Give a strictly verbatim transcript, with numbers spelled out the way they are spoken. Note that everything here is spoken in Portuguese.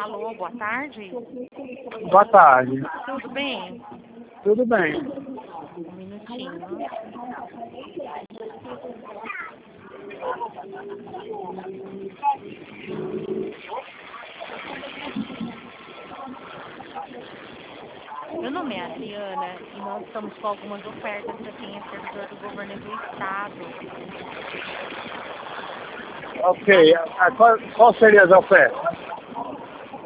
Alô, boa tarde. Boa tarde. Tudo bem? Tudo bem. Um minutinho. Meu nome é Adriana e nós estamos com algumas ofertas para quem é servidor do governo do estado. Ok. A- Qual, qual seria as ofertas?